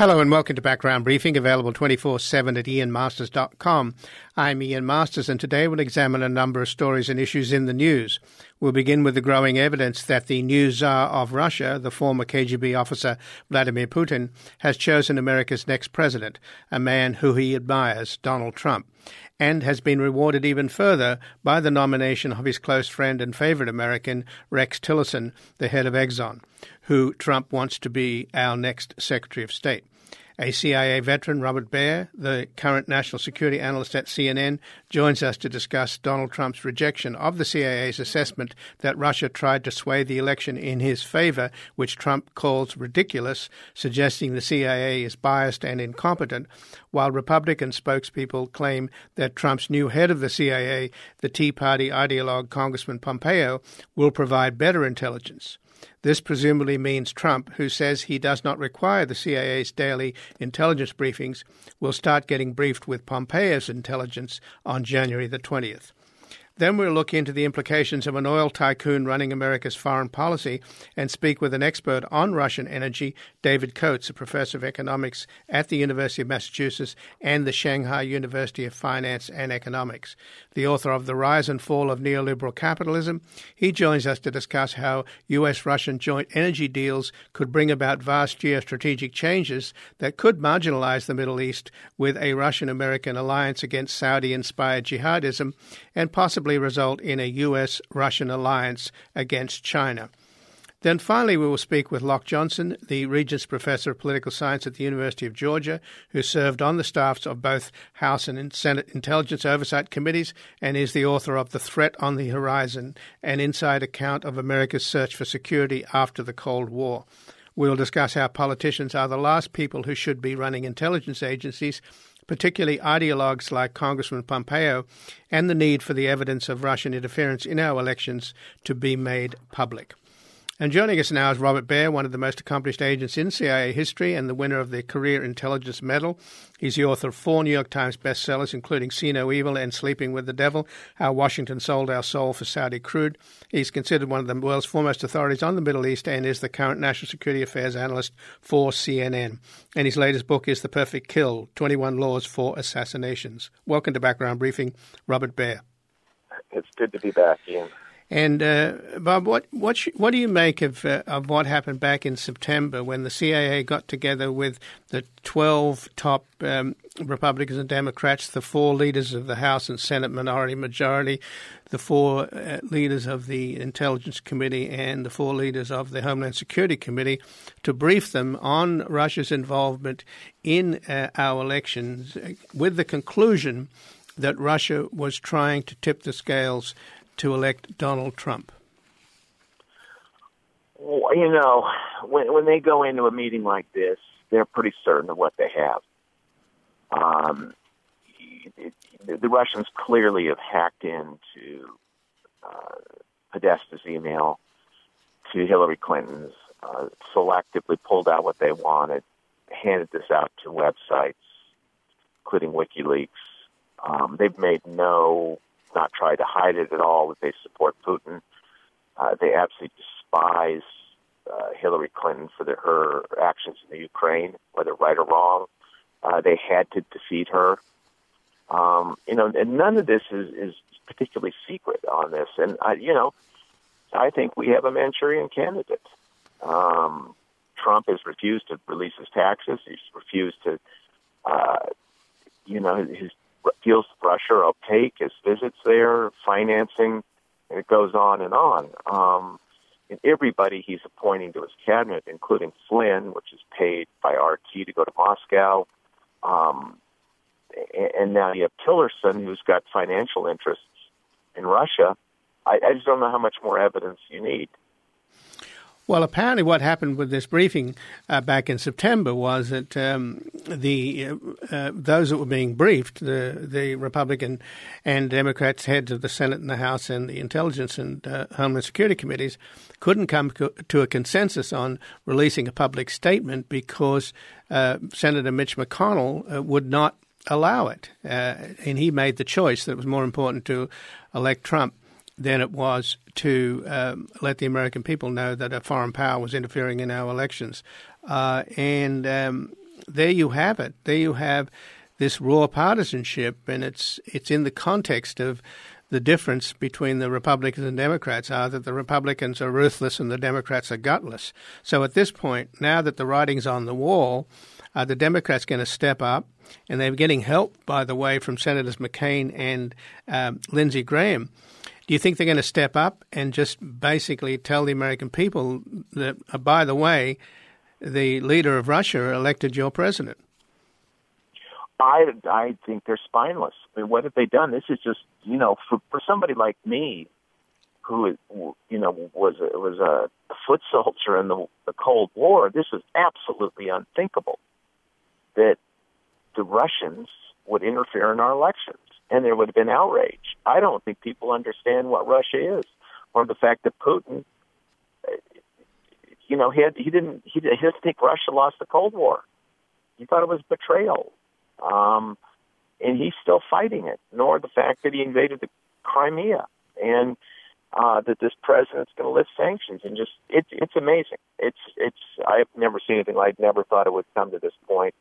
Hello and welcome to Background Briefing, available 24/7 at ianmasters.com. I'm Ian Masters, and today we'll examine a number of stories and issues in the news. We'll begin with the growing evidence that the new Tsar of Russia, the former KGB officer Vladimir Putin, has chosen America's next president, a man who he admires, Donald Trump, and has been rewarded even further by the nomination of his close friend and favorite American, Rex Tillerson, the head of Exxon, who Trump wants to be our next Secretary of State. A CIA veteran, Robert Baer, the current national security analyst at CNN, joins us to discuss Donald Trump's rejection of the CIA's assessment that Russia tried to sway the election in his favor, which Trump calls ridiculous, suggesting the CIA is biased and incompetent, while Republican spokespeople claim that Trump's new head of the CIA, the Tea Party ideologue Congressman Pompeo, will provide better intelligence. This presumably means Trump, who says he does not require the CIA's daily intelligence briefings, will start getting briefed with Pompeo's intelligence on January the 20th. Then we'll look into the implications of an oil tycoon running America's foreign policy and speak with an expert on Russian energy, David Coates, a professor of economics at the University of Massachusetts and the Shanghai University of Finance and Economics. The author of The Rise and Fall of Neoliberal Capitalism, he joins us to discuss how U.S.-Russian joint energy deals could bring about vast geostrategic changes that could marginalize the Middle East with a Russian-American alliance against Saudi-inspired jihadism and possibly result in a U.S.-Russian alliance against China. Then finally we will speak with Locke Johnson, the Regents Professor of Political Science at the University of Georgia, who served on the staffs of both House and Senate Intelligence Oversight Committees and is the author of The Threat on the Horizon, an inside account of America's search for security after the Cold War. We'll discuss how politicians are the last people who should be running intelligence agencies, particularly ideologues like Congressman Pompeo, and the need for the evidence of Russian interference in our elections to be made public. And joining us now is Robert Baer, one of the most accomplished agents in CIA history and the winner of the Career Intelligence Medal. He's the author of 4 New York Times bestsellers, including See No Evil and Sleeping with the Devil, How Washington Sold Our Soul for Saudi Crude. He's considered one of the world's foremost authorities on the Middle East and is the current national security affairs analyst for CNN. And his latest book is The Perfect Kill, 21 Laws for Assassinations. Welcome to Background Briefing, Robert Baer. It's good to be back, Ian. And Bob, what do you make of what happened back in September when the CIA got together with the 12 top Republicans and Democrats, the 4 leaders of the House and Senate minority majority, the 4 leaders of the Intelligence Committee, and the 4 leaders of the Homeland Security Committee to brief them on Russia's involvement in our elections, with the conclusion that Russia was trying to tip the scales to elect Donald Trump? Well, you know, when they go into a meeting like this, they're pretty certain of what they have. The Russians clearly have hacked into Podesta's email to Hillary Clinton's, selectively pulled out what they wanted, handed this out to websites, including WikiLeaks. They've not tried to hide it at all, that they support Putin. They absolutely despise Hillary Clinton for her actions in the Ukraine, whether right or wrong. They had to defeat her. And none of this is particularly secret on this. And, I think we have a Manchurian candidate. Trump has refused to release his taxes. He's refused to, his feels Russia opaque, his visits there, financing, and it goes on and on. And everybody he's appointing to his cabinet, including Flynn, which is paid by RT to go to Moscow, and now you have Tillerson, who's got financial interests in Russia. I just don't know how much more evidence you need. Well, apparently what happened with this briefing back in September was that those that were being briefed, the Republican and Democrats, heads of the Senate and the House and the Intelligence and Homeland Security Committees, couldn't come to a consensus on releasing a public statement because Senator Mitch McConnell would not allow it. And he made the choice that it was more important to elect Trump than it was to let the American people know that a foreign power was interfering in our elections. And there you have it. There you have this raw partisanship, and it's in the context of the difference between the Republicans and Democrats are that the Republicans are ruthless and the Democrats are gutless. So at this point, now that the writing's on the wall, the Democrats going to step up, and they're getting help, by the way, from Senators McCain and Lindsey Graham. Do you think they're going to step up and just basically tell the American people that, by the way, the leader of Russia elected your president? I think they're spineless. I mean, what have they done? This is just, for somebody like me, who, was a foot soldier in the Cold War, this was absolutely unthinkable that the Russians would interfere in our elections, and there would have been outrage. I don't think people understand what Russia is, or the fact that Putin, he didn't think Russia lost the Cold War. He thought it was betrayal. And he's still fighting it, nor the fact that he invaded the Crimea, and that this president's going to lift sanctions. And just, it's amazing. I've never seen anything like, never thought it would come to this point.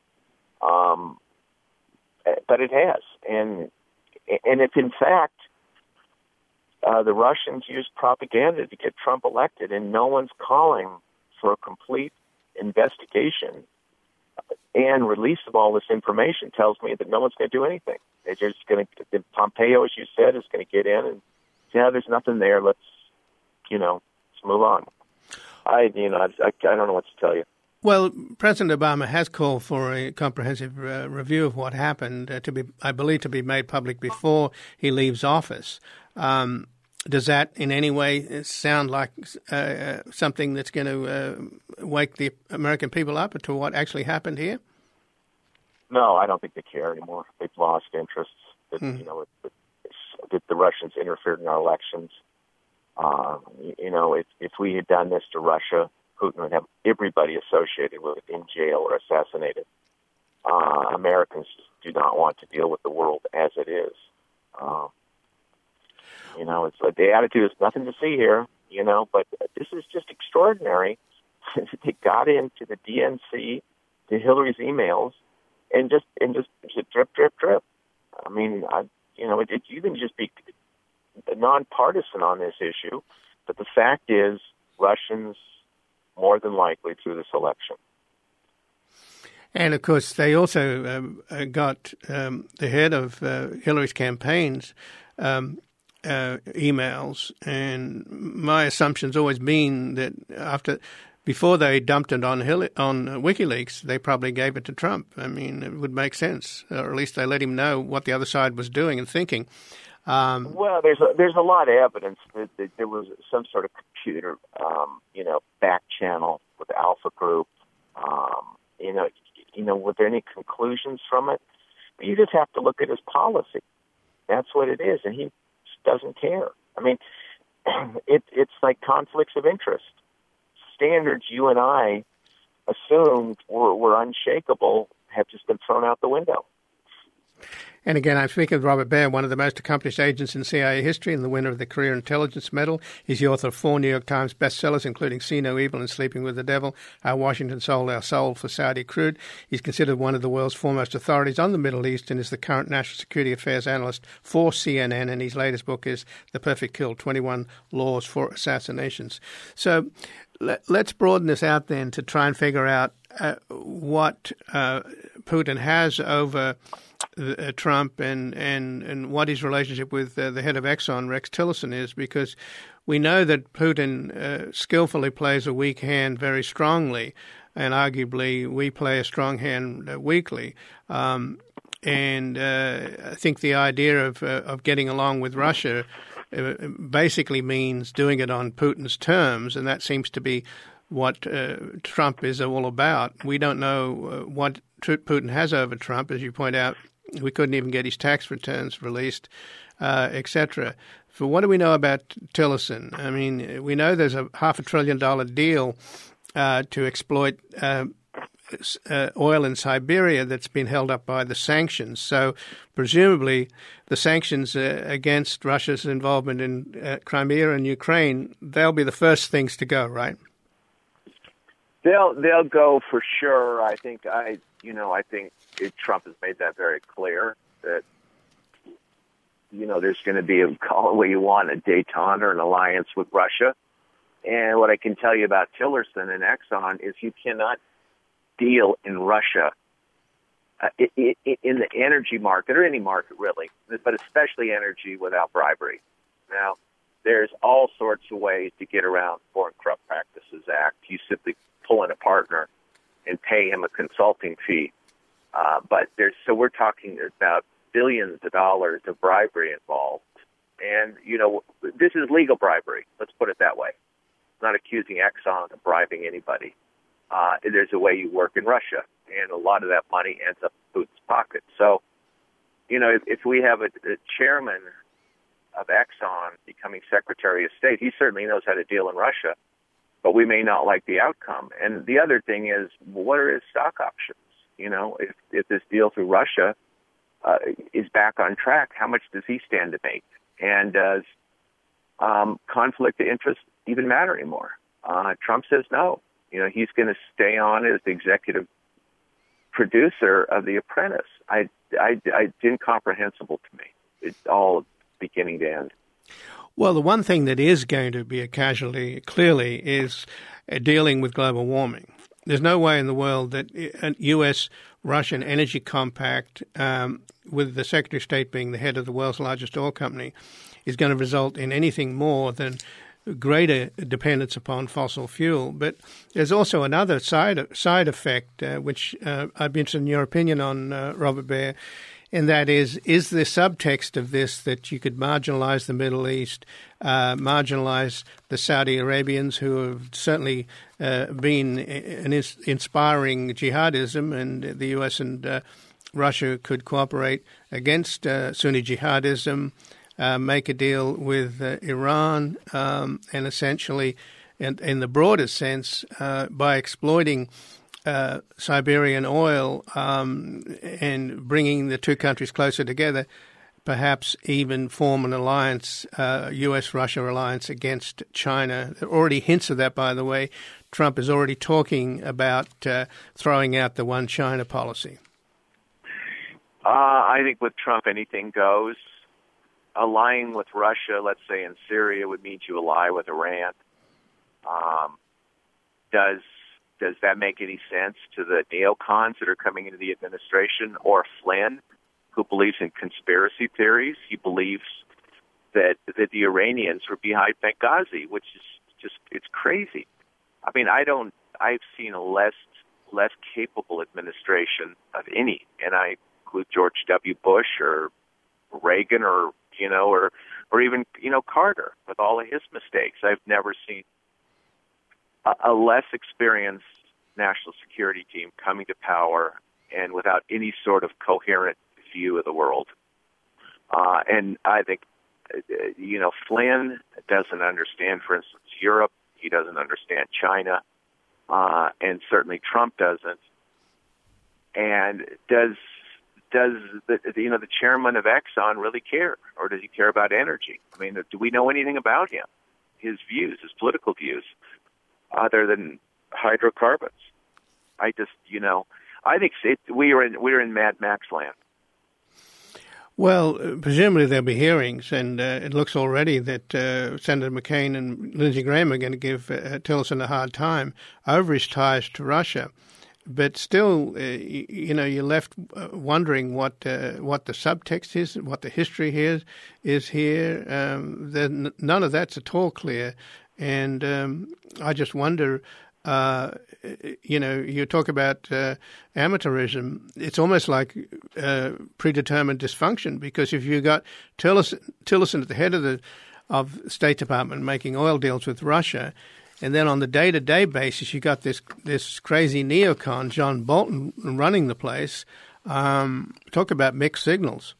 But it has. And if in fact, the Russians used propaganda to get Trump elected, and no one's calling for a complete investigation and release of all this information, tells me that no one's going to do anything. They're just going to, Pompeo, as you said, is going to get in and say, there's nothing there. Let's move on. I don't know what to tell you. Well, President Obama has called for a comprehensive review of what happened I believe, to be made public before he leaves office. Does that in any way sound like something that's going to wake the American people up to what actually happened here? No, I don't think they care anymore. They've lost interest. That, that the Russians interfered in our elections. If we had done this to Russia, Putin would have everybody associated with it in jail or assassinated. Americans do not want to deal with the world as it is. It's like the attitude is nothing to see here, but this is just extraordinary. They got into the DNC, to Hillary's emails, and just drip, drip, drip. I mean, you can just be nonpartisan on this issue, but the fact is Russians more than likely through this election. And, of course, they also got the head of Hillary's campaigns emails, and my assumption's always been that before they dumped it on WikiLeaks, they probably gave it to Trump. I mean, it would make sense, or at least they let him know what the other side was doing and thinking. Well, there's a lot of evidence that there was some sort of computer, back channel with the Alpha Group. Were there any conclusions from it? You just have to look at his policy. That's what it is, and he doesn't care. I mean, it's like conflicts of interest. Standards you and I assumed were unshakable have just been thrown out the window. And again, I'm speaking with Robert Baer, one of the most accomplished agents in CIA history and the winner of the Career Intelligence Medal. He's the author of 4 New York Times bestsellers, including See No Evil and Sleeping with the Devil, How Washington Sold Our Soul for Saudi Crude. He's considered one of the world's foremost authorities on the Middle East and is the current national security affairs analyst for CNN. And his latest book is The Perfect Kill, 21 Laws for Assassinations. So let's broaden this out then to try and figure out what Putin has over Trump and what his relationship with the head of Exxon, Rex Tillerson, is, because we know that Putin skillfully plays a weak hand very strongly, and arguably we play a strong hand weakly. And I think the idea of getting along with Russia basically means doing it on Putin's terms, and that seems to be what Trump is all about. We don't know what Putin has over Trump, as you point out. We couldn't even get his tax returns released, etc. So what do we know about Tillerson? I mean, we know there's a $500 billion deal to exploit oil in Siberia that's been held up by the sanctions. So presumably the sanctions against Russia's involvement in Crimea and Ukraine, they'll be the first things to go, right? They'll go for sure. I think I think Trump has made that very clear that, there's going to be, call it what you want, a détente or an alliance with Russia. And what I can tell you about Tillerson and Exxon is you cannot deal in Russia in the energy market, or any market really, but especially energy, without bribery. Now, there's all sorts of ways to get around Foreign Corrupt Practices Act. You simply pull in a partner and pay him a consulting fee. So we're talking about billions of dollars of bribery involved. And, this is legal bribery. Let's put it that way. I'm not accusing Exxon of bribing anybody. There's a way you work in Russia, and a lot of that money ends up in Putin's pocket. So, if we have a chairman of Exxon becoming Secretary of State, he certainly knows how to deal in Russia, but we may not like the outcome. And the other thing is, what are his stock options? If this deal through Russia is back on track, how much does he stand to make? And does conflict of interest even matter anymore? Trump says no. He's going to stay on as the executive producer of The Apprentice. It's incomprehensible to me. It's all beginning to end. Well, the one thing that is going to be a casualty, clearly, is dealing with global warming. There's no way in the world that a U.S.-Russian energy compact, with the Secretary of State being the head of the world's largest oil company, is going to result in anything more than greater dependence upon fossil fuel. But there's also another side effect, which I'd be interested in your opinion on, Robert Baer, and that is the subtext of this that you could marginalize the Middle East, marginalize the Saudi Arabians, who have certainly been inspiring jihadism, and the U.S. and Russia could cooperate against Sunni jihadism, make a deal with Iran, and essentially, in the broader sense, by exploiting Siberian oil and bringing the two countries closer together, perhaps even form an alliance, U.S.-Russia alliance against China. There are already hints of that, by the way. Trump is already talking about throwing out the one China policy. I think with Trump, anything goes. Allying with Russia, let's say in Syria, would mean you ally with Iran. Does that make any sense to the neocons that are coming into the administration, or Flynn, who believes in conspiracy theories? He believes that the Iranians were behind Benghazi, which is just, it's crazy. I mean, I've seen a less capable administration of any, and I include George W. Bush or Reagan or even Carter, with all of his mistakes. I've never seen a less experienced national security team coming to power and without any sort of coherent view of the world. And I think, Flynn doesn't understand, for instance, Europe. He doesn't understand China, and certainly Trump doesn't. And does the chairman of Exxon really care, or does he care about energy? I mean, do we know anything about him, his views, his political views, other than hydrocarbons? I think we're in Mad Max land. Well, presumably there'll be hearings, and it looks already that Senator McCain and Lindsey Graham are going to give Tillerson a hard time over his ties to Russia. But still, you're left wondering what the subtext is, what the history is here. None of that's at all clear. And I just wonder, you talk about amateurism. It's almost like predetermined dysfunction, because if you got Tillerson at the head of the State Department making oil deals with Russia, and then on the day-to-day basis, you got this crazy neocon, John Bolton, running the place. Talk about mixed signals.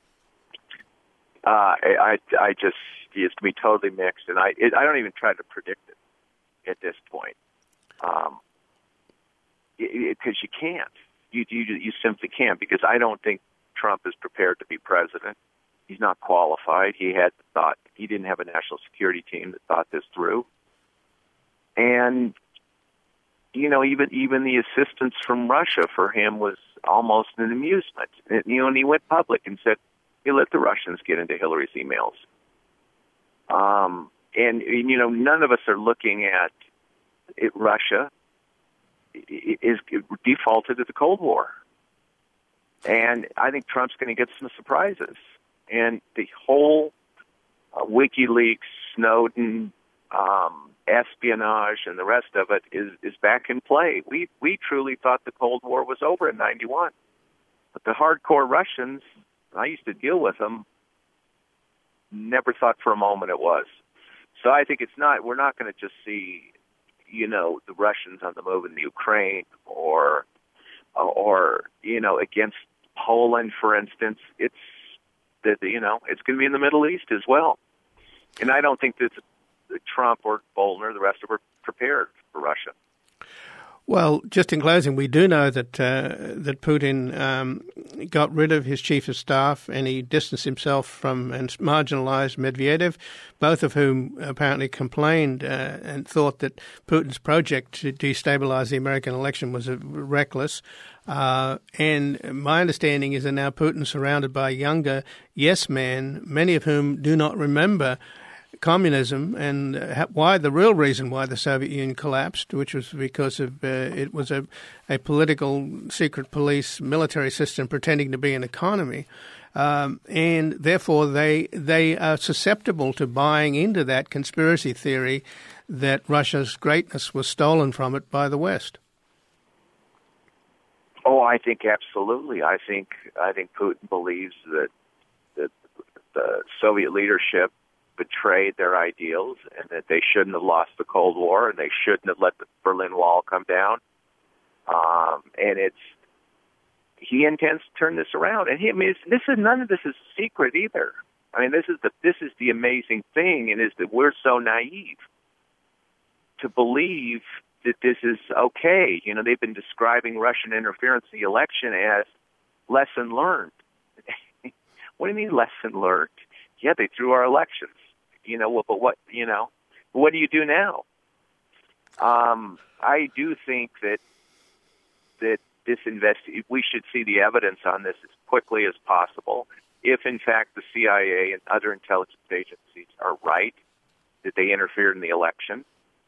It's going to be totally mixed, and I don't even try to predict it at this point, because you can't. You simply can't, because I don't think Trump is prepared to be president. He's not qualified. He didn't have a national security team that thought this through. And even the assistance from Russia for him was almost an amusement. And he went public and said, "He let the Russians get into Hillary's emails." And none of us are looking at it. Russia is defaulted to the Cold War, and I think Trump's going to get some surprises. And the whole WikiLeaks, Snowden, espionage, and the rest of it is back in play. We truly thought the Cold War was over in '91, but the hardcore Russians, I used to deal with them, never thought for a moment it was. So I think we're not going to just see, the Russians on the move in the Ukraine or against Poland, for instance. It's it's going to be in the Middle East as well. And I don't think that Trump or Bolton or the rest of them are prepared for Russia. Well, just in closing, we do know that Putin got rid of his chief of staff and he distanced himself from and marginalized Medvedev, both of whom apparently complained and thought that Putin's project to destabilize the American election was reckless. And my understanding is that now Putin's surrounded by younger yes men, many of whom do not remember communism and the real reason why the Soviet Union collapsed, which was because of it was a political secret police military system pretending to be an economy, and therefore they are susceptible to buying into that conspiracy theory that Russia's greatness was stolen from it by the West. Oh, I think absolutely. I think Putin believes that the Soviet leadership betrayed their ideals and that they shouldn't have lost the Cold War and they shouldn't have let the Berlin Wall come down. And he intends to turn this around. And none of this is secret either. I mean, this is the amazing thing, and is that we're so naive to believe that this is okay. They've been describing Russian interference in the election as lesson learned. What do you mean lesson learned? Yeah, they threw our elections. But what do you do now? I do think that this we should see the evidence on this as quickly as possible. If in fact the CIA and other intelligence agencies are right that they interfered in the election,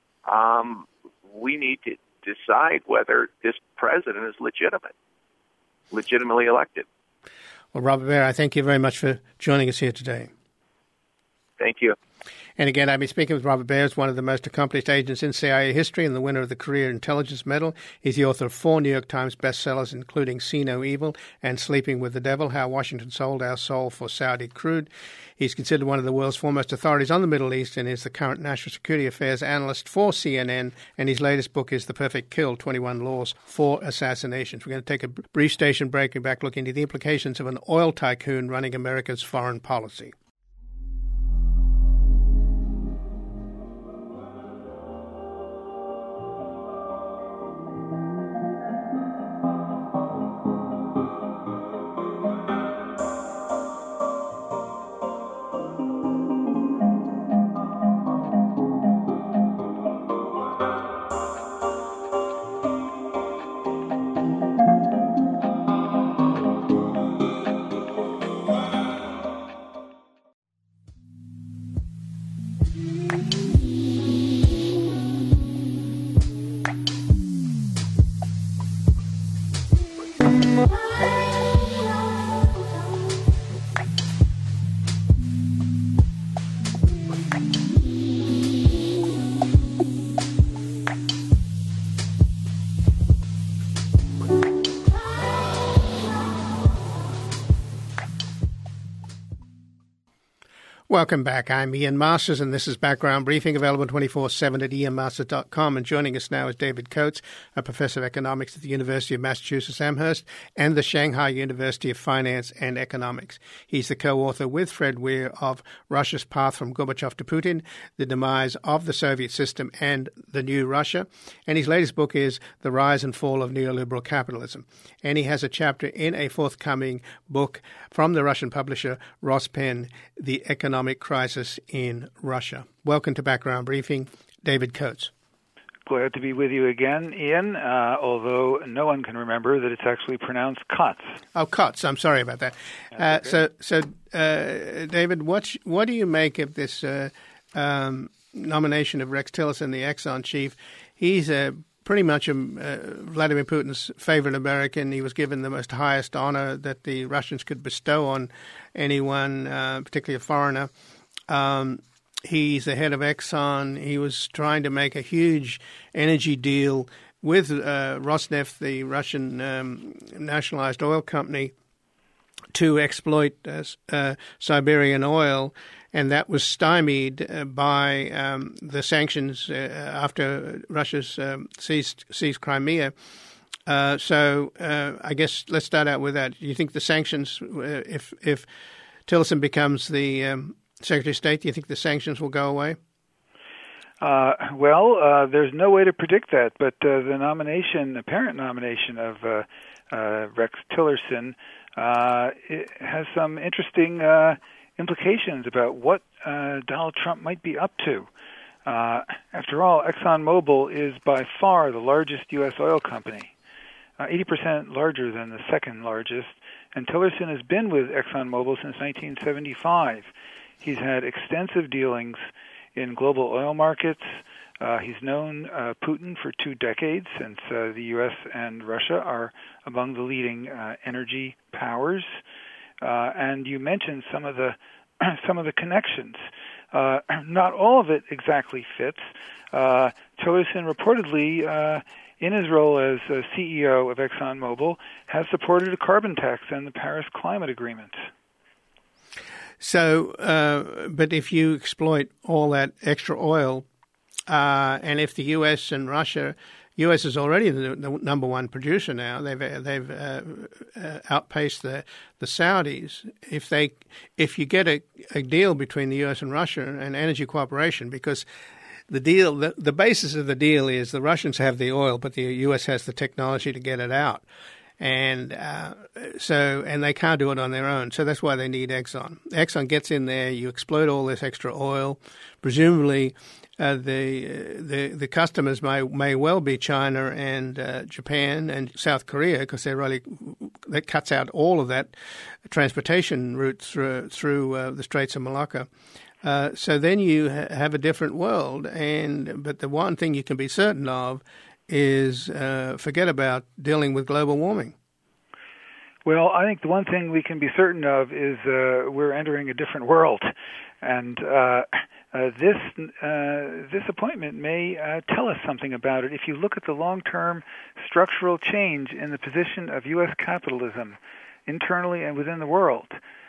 we need to decide whether this president is legitimately elected. Well, Robert Baer, I thank you very much for joining us here today. Thank you. And again, I've been speaking with Robert Baer, one of the most accomplished agents in CIA history and the winner of the Career Intelligence Medal. He's the author of 4 New York Times bestsellers, including See No Evil and Sleeping with the Devil, How Washington Sold Our Soul for Saudi Crude. He's considered one of the world's foremost authorities on the Middle East and is the current national security affairs analyst for CNN. And his latest book is The Perfect Kill, 21 Laws for Assassinations. We're going to take a brief station break and back look into the implications of an oil tycoon running America's foreign policy. Welcome back. I'm Ian Masters, and this is Background Briefing, available 24/7 at ianmasters.com. And joining us now is David Coates, a professor of economics at the University of Massachusetts Amherst and the Shanghai University of Finance and Economics. He's the co-author with Fred Weir of Russia's Path from Gorbachev to Putin, The Demise of the Soviet System and the New Russia. And his latest book is The Rise and Fall of Neoliberal Capitalism. And he has a chapter in a forthcoming book from the Russian publisher Rospen, The Economic Crisis in Russia. Welcome to Background Briefing, David Coates. Glad to be with you again, Ian, although no one can remember that it's actually pronounced COTS. Oh, COTS. I'm sorry about that. Okay. David, what do you make of this nomination of Rex Tillerson, the Exxon chief? He's pretty much Vladimir Putin's favorite American. He was given the most highest honor that the Russians could bestow on anyone, particularly a foreigner. He's the head of Exxon. He was trying to make a huge energy deal with Rosneft, the Russian nationalized oil company, to exploit Siberian oil, and that was stymied by the sanctions after Russia's seized Crimea. So I guess let's start out with that. Do you think the sanctions, if Tillerson becomes the Secretary of State, do you think the sanctions will go away? There's no way to predict that, but the apparent nomination of Rex Tillerson, it has some interesting implications about what Donald Trump might be up to. After all, ExxonMobil is by far the largest U.S. oil company, 80% larger than the second largest, and Tillerson has been with ExxonMobil since 1975. He's had extensive dealings in global oil markets. He's known Putin for 2 decades, since the U.S. and Russia are among the leading energy powers. And you mentioned some of the connections. Not all of it exactly fits. Tillerson reportedly, in his role as CEO of ExxonMobil, has supported a carbon tax and the Paris Climate Agreement. So, but if you exploit all that extra oil, and if the U.S. and Russia, U.S. is already the number one producer now. They've outpaced the Saudis. If you get a deal between the U.S. and Russia, an energy cooperation, because the basis of the deal is the Russians have the oil, but the U.S. has the technology to get it out. And they can't do it on their own. So that's why they need Exxon. Exxon gets in there. You exploit all this extra oil. Presumably, the customers may well be China and Japan and South Korea, because that cuts out all of that transportation route through the Straits of Malacca. So then you have a different world. But the one thing you can be certain of is forget about dealing with global warming. Well, I think the one thing we can be certain of is we're entering a different world, and this appointment may tell us something about it. If you look at the long-term structural change in the position of U.S. capitalism, internally and within the world,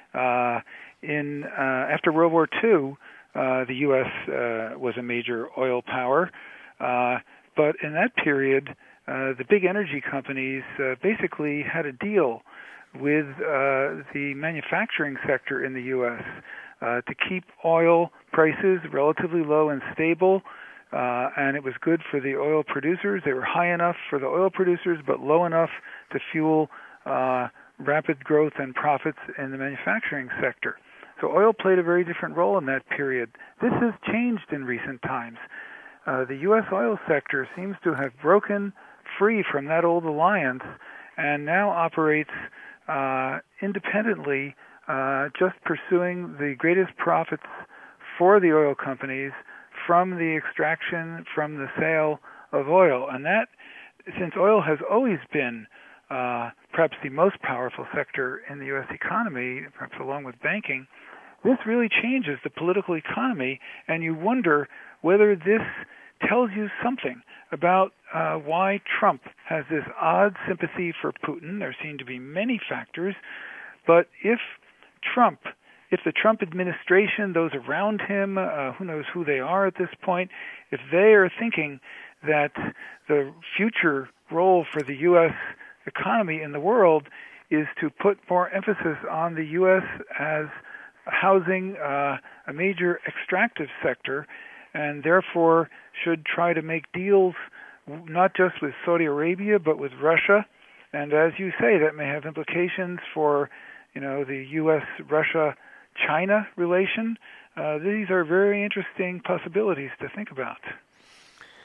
after World War II, the U.S. was a major oil power. But in that period, the big energy companies basically had a deal with the manufacturing sector in the U.S. To keep oil prices relatively low and stable, and it was good for the oil producers. They were high enough for the oil producers, but low enough to fuel rapid growth and profits in the manufacturing sector. So oil played a very different role in that period. This has changed in recent times. The U.S. oil sector seems to have broken free from that old alliance and now operates independently, just pursuing the greatest profits for the oil companies from the extraction, from the sale of oil. And that, since oil has always been perhaps the most powerful sector in the U.S. economy, perhaps along with banking, this really changes the political economy, and you wonder whether this tells you something about why Trump has this odd sympathy for Putin. There seem to be many factors, but if the Trump administration, those around him, who knows who they are at this point, if they are thinking that the future role for the U.S. economy in the world is to put more emphasis on the U.S. as housing a major extractive sector, and therefore should try to make deals not just with Saudi Arabia but with Russia. And as you say, that may have implications for, the U.S.-Russia-China relation. These are very interesting possibilities to think about.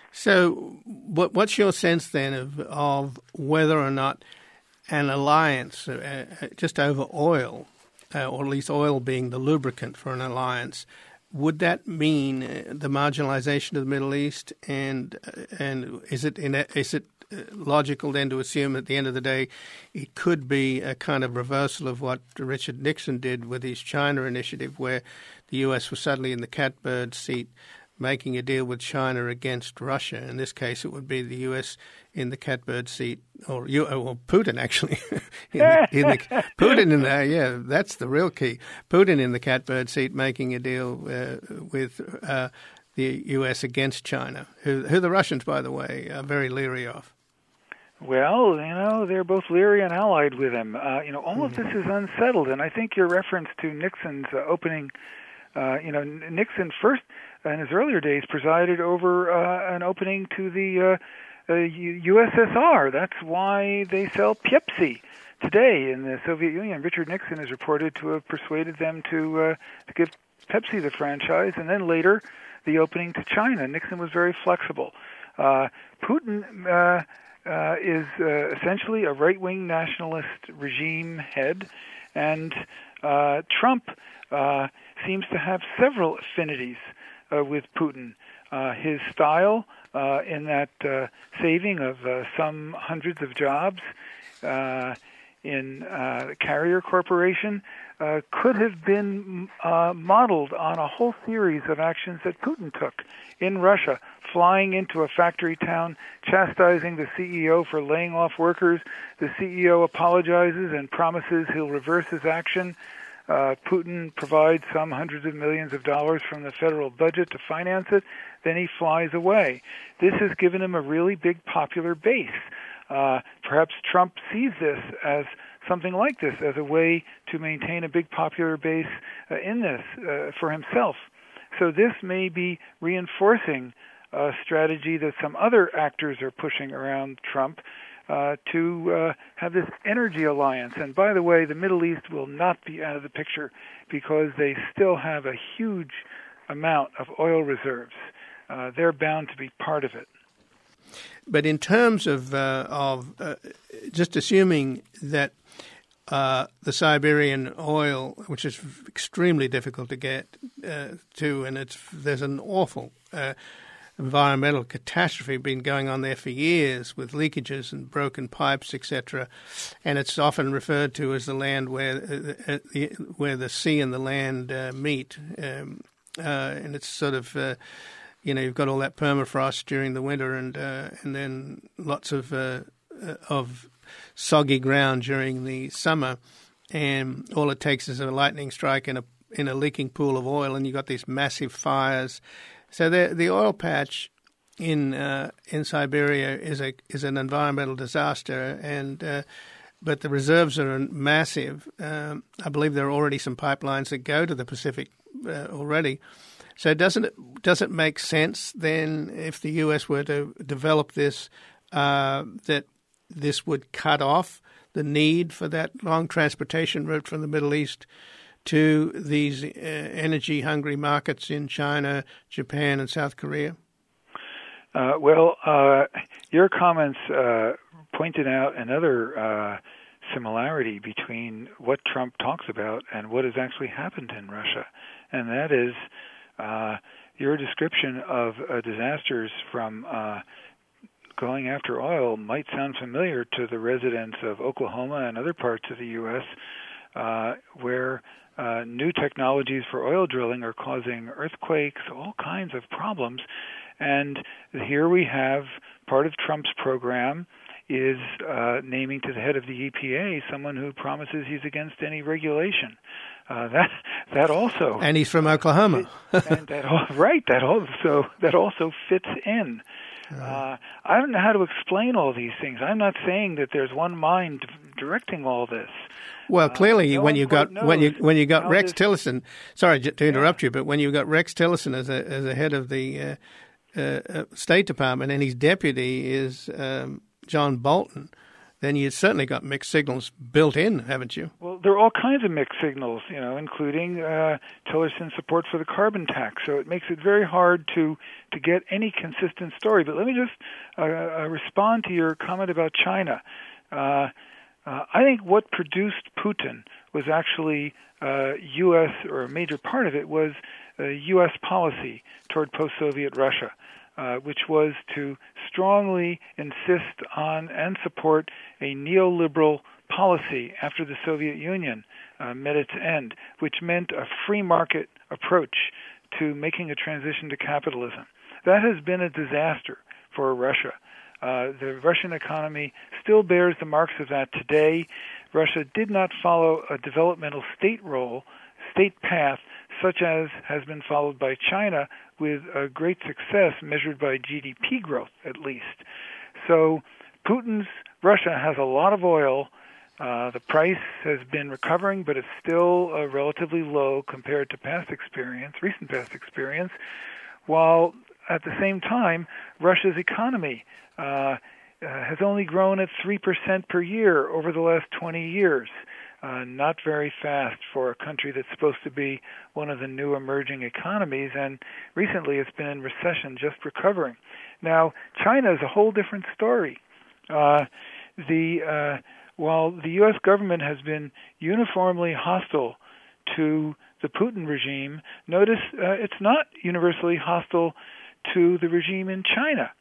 So what's your sense then of whether or not an alliance just over oil, or at least oil being the lubricant for an alliance, would that mean the marginalization of the Middle East? And is it logical then to assume at the end of the day it could be a kind of reversal of what Richard Nixon did with his China initiative, where the U.S. was suddenly in the catbird seat making a deal with China against Russia? In this case, it would be the U.S. in the catbird seat, or Putin actually. Putin in there, yeah, that's the real key. Putin in the catbird seat making a deal with the U.S. against China, who the Russians, by the way, are very leery of. Well, they're both leery and allied with him. All of this is unsettled, and I think your reference to Nixon's opening, Nixon first, in his earlier days, presided over an opening to the USSR. That's why they sell Pepsi today in the Soviet Union. Richard Nixon is reported to have persuaded them to give Pepsi the franchise, and then later the opening to China. Nixon was very flexible. Putin is essentially a right-wing nationalist regime head, and Trump seems to have several affinities with Putin. His style in that saving of some hundreds of jobs in the Carrier Corporation could have been modeled on a whole series of actions that Putin took in Russia, flying into a factory town, chastising the CEO for laying off workers. The CEO apologizes and promises he'll reverse his action. Putin provides some hundreds of millions of dollars from the federal budget to finance it. Then he flies away. This has given him a really big popular base. Perhaps Trump sees this as something like this, as a way to maintain a big popular base in this for himself. So this may be reinforcing a strategy that some other actors are pushing around Trump to have this energy alliance. And by the way, the Middle East will not be out of the picture because they still have a huge amount of oil reserves. They're bound to be part of it. But in terms of just assuming that the Siberian oil, which is extremely difficult to get to, and there's an awful environmental catastrophe been going on there for years with leakages and broken pipes, etc. And it's often referred to as the land where the sea and the land meet. And it's sort of, you've got all that permafrost during the winter and then lots of soggy ground during the summer. And all it takes is a lightning strike in a leaking pool of oil, and you've got these massive fires. So the oil patch in Siberia is an environmental disaster, but the reserves are massive. I believe there are already some pipelines that go to the Pacific already. So does it make sense then, if the U.S. were to develop this, that this would cut off the need for that long transportation route from the Middle East to these energy-hungry markets in China, Japan, and South Korea? Your comments pointed out another similarity between what Trump talks about and what has actually happened in Russia, and that is your description of disasters from going after oil might sound familiar to the residents of Oklahoma and other parts of the U.S. Where new technologies for oil drilling are causing earthquakes, all kinds of problems. And here we have part of Trump's program is naming to the head of the EPA someone who promises he's against any regulation. That also, and he's from Oklahoma. And that also fits in. I don't know how to explain all these things. I'm not saying that there's one mind directing all this. Well, clearly, when you got Rex Tillerson, sorry to interrupt you, but when you got Rex Tillerson as a head of the State Department, and his deputy is John Bolton, then you've certainly got mixed signals built in, haven't you? Well, there are all kinds of mixed signals, including Tillerson's support for the carbon tax. So it makes it very hard to get any consistent story. But let me just respond to your comment about China. I think what produced Putin was actually U.S., or a major part of it was U.S. policy toward post-Soviet Russia, which was to strongly insist on and support a neoliberal policy after the Soviet Union met its end, which meant a free market approach to making a transition to capitalism. That has been a disaster for Russia. The Russian economy still bears the marks of that today. Russia did not follow a developmental state path, such as has been followed by China, with a great success measured by GDP growth, at least. So Putin's Russia has a lot of oil. The price has been recovering, but it's still relatively low compared to recent past experience, while at the same time, Russia's economy has only grown at 3% per year over the last 20 years. Not very fast for a country that's supposed to be one of the new emerging economies, and recently it's been in recession, just recovering. Now, China is a whole different story. While the U.S. government has been uniformly hostile to the Putin regime, notice it's not universally hostile to the regime in China.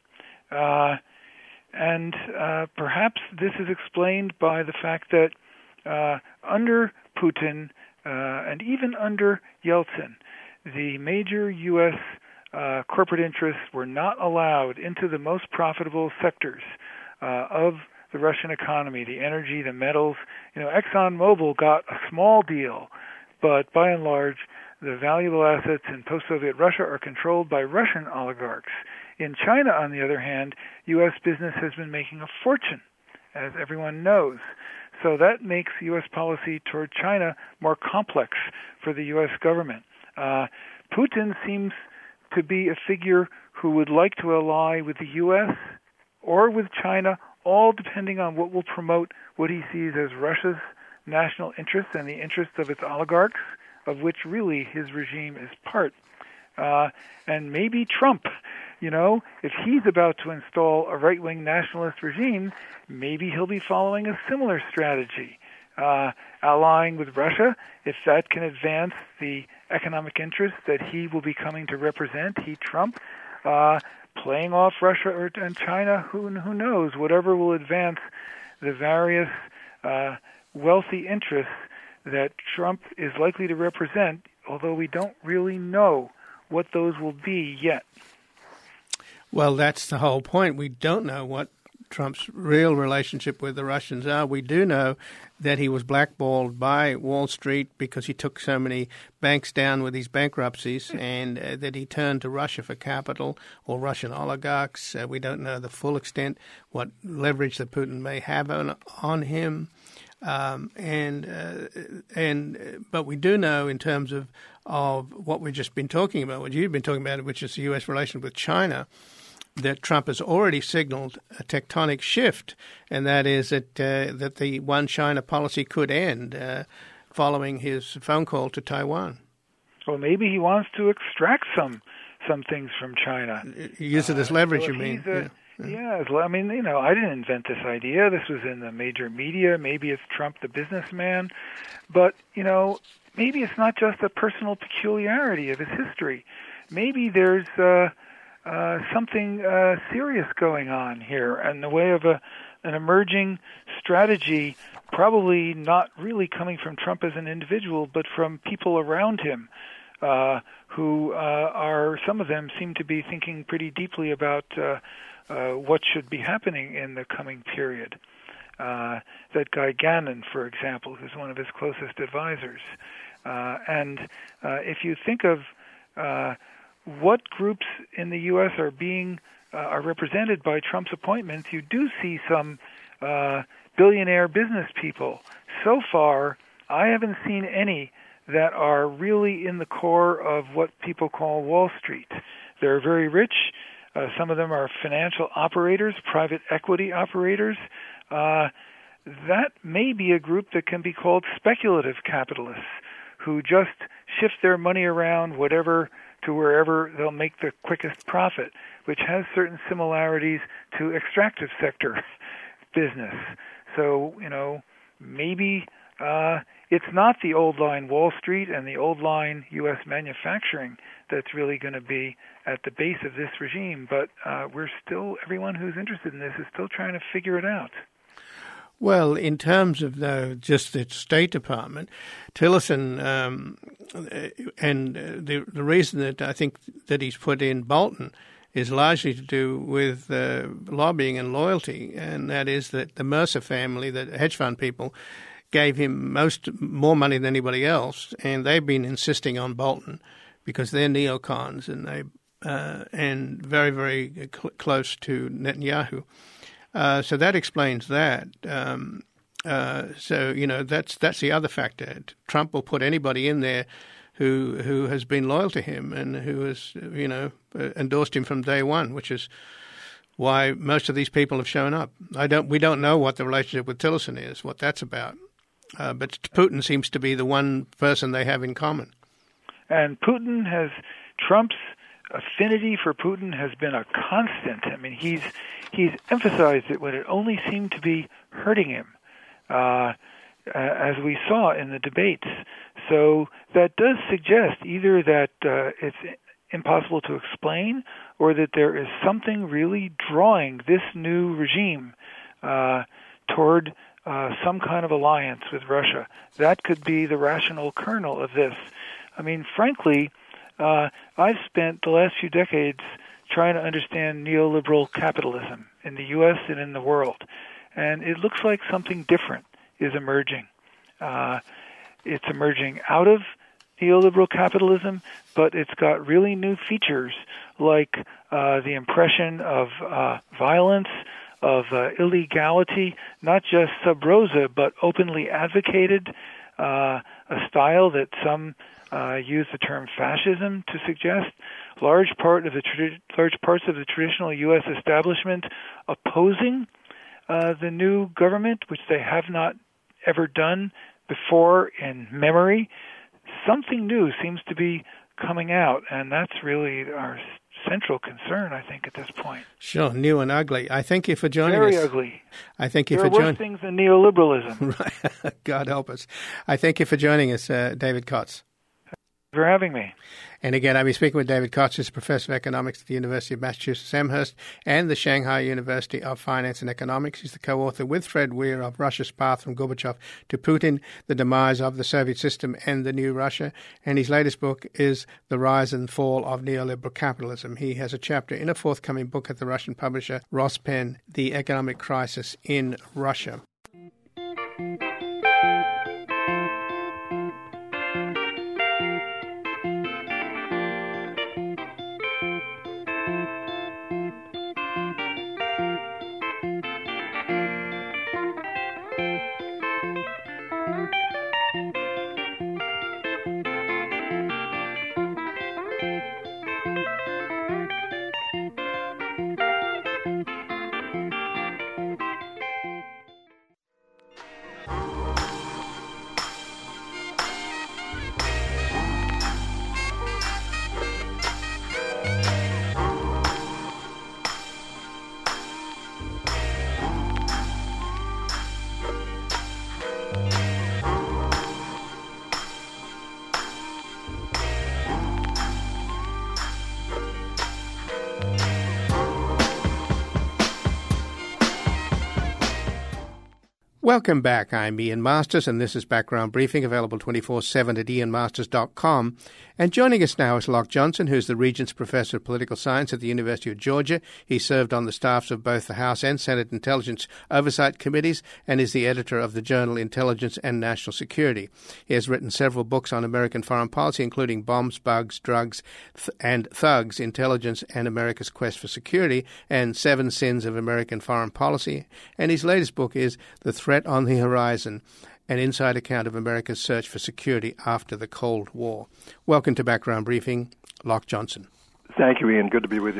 And perhaps this is explained by the fact that under Putin and even under Yeltsin, the major U.S. Corporate interests were not allowed into the most profitable sectors of the Russian economy, the energy, the metals. ExxonMobil got a small deal, but by and large, the valuable assets in post-Soviet Russia are controlled by Russian oligarchs. In China, on the other hand, U.S. business has been making a fortune, as everyone knows. So that makes U.S. policy toward China more complex for the U.S. government. Putin seems to be a figure who would like to ally with the U.S. or with China, all depending on what will promote what he sees as Russia's national interests and the interests of its oligarchs, of which really his regime is part. And maybe Trump, if he's about to install a right-wing nationalist regime, maybe he'll be following a similar strategy, allying with Russia, if that can advance the economic interests that he will be coming to represent, Trump, playing off Russia and China, who knows, whatever will advance the various wealthy interests that Trump is likely to represent, although we don't really know what those will be yet. Well, that's the whole point. We don't know what Trump's real relationship with the Russians are. We do know that he was blackballed by Wall Street because he took so many banks down with these bankruptcies, and that he turned to Russia for capital or Russian oligarchs. We don't know the full extent what leverage that Putin may have on him. But we do know in terms of what we've just been talking about, what you've been talking about, which is the U.S. relations with China, that Trump has already signaled a tectonic shift, and that is that the one China policy could end following his phone call to Taiwan. Well, maybe he wants to extract some things from China. Use it as leverage, you mean? Yeah, I mean, I didn't invent this idea. This was in the major media. Maybe it's Trump, the businessman. But, maybe it's not just a personal peculiarity of his history. Maybe there's something serious going on here in the way of an emerging strategy, probably not really coming from Trump as an individual, but from people around him, who some of them seem to be thinking pretty deeply about what should be happening in the coming period. That guy Gannon, for example, who's one of his closest advisors. And if you think of what groups in the U.S. are represented by Trump's appointments, you do see some billionaire business people. So far, I haven't seen any that are really in the core of what people call Wall Street. They're very rich. Some of them are financial operators, private equity operators, that may be a group that can be called speculative capitalists, who just shift their money around whatever to wherever they'll make the quickest profit, which has certain similarities to extractive sector business. So, maybe it's not the old line Wall Street and the old line U.S. manufacturing that's really going to be at the base of this regime, but everyone who's interested in this is still trying to figure it out. Well, in terms of just the State Department, Tillerson, and the reason that I think that he's put in Bolton is largely to do with lobbying and loyalty, and that is that the Mercer family, the hedge fund people, gave him more money than anybody else, and they've been insisting on Bolton because they're neocons and very, very close to Netanyahu. So that explains that. So that's the other factor. Trump will put anybody in there who has been loyal to him and who has endorsed him from day one, which is why most of these people have shown up. We don't know what the relationship with Tillerson is, what that's about. But Putin seems to be the one person they have in common. And Trump's affinity for Putin has been a constant. I mean, he's emphasized it when it only seemed to be hurting him, as we saw in the debates. So that does suggest either that it's impossible to explain, or that there is something really drawing this new regime toward some kind of alliance with Russia. That could be the rational kernel of this. I mean, frankly, I've spent the last few decades trying to understand neoliberal capitalism in the U.S. and in the world, and it looks like something different is emerging. It's emerging out of neoliberal capitalism, but it's got really new features like the impression of violence, of illegality, not just sub rosa, but openly advocated, a style that some use the term fascism to suggest. Large parts of the traditional U.S. establishment opposing the new government, which they have not ever done before in memory. Something new seems to be coming out, and that's really our central concern, I think, at this point. Sure, new and ugly. I thank you for joining us. Very ugly. I thank you there for joining. There are worse things than neoliberalism. Right. God help us. I thank you for joining us, David Kotz. For having me. And again, I'll be speaking with David Kotz, who's a professor of economics at the University of Massachusetts Amherst and the Shanghai University of Finance and Economics. He's the co-author with Fred Weir of Russia's Path from Gorbachev to Putin, The Demise of the Soviet System and the New Russia. And his latest book is The Rise and Fall of Neoliberal Capitalism. He has a chapter in a forthcoming book at the Russian publisher Rospen, The Economic Crisis in Russia. Welcome back. I'm Ian Masters, and this is Background Briefing, available 24/7 at ianmasters.com. And joining us now is Locke Johnson, who's the Regents Professor of Political Science at the University of Georgia. He served on the staffs of both the House and Senate Intelligence Oversight Committees and is the editor of the journal Intelligence and National Security. He has written several books on American foreign policy, including Bombs, Bugs, Drugs, and Thugs, Intelligence and America's Quest for Security, and 7 Sins of American Foreign Policy. And his latest book is The Threat on the Horizon, an inside account of America's search for security after the Cold War. Welcome to Background Briefing, Locke Johnson. Thank you, Ian. Good to be with you.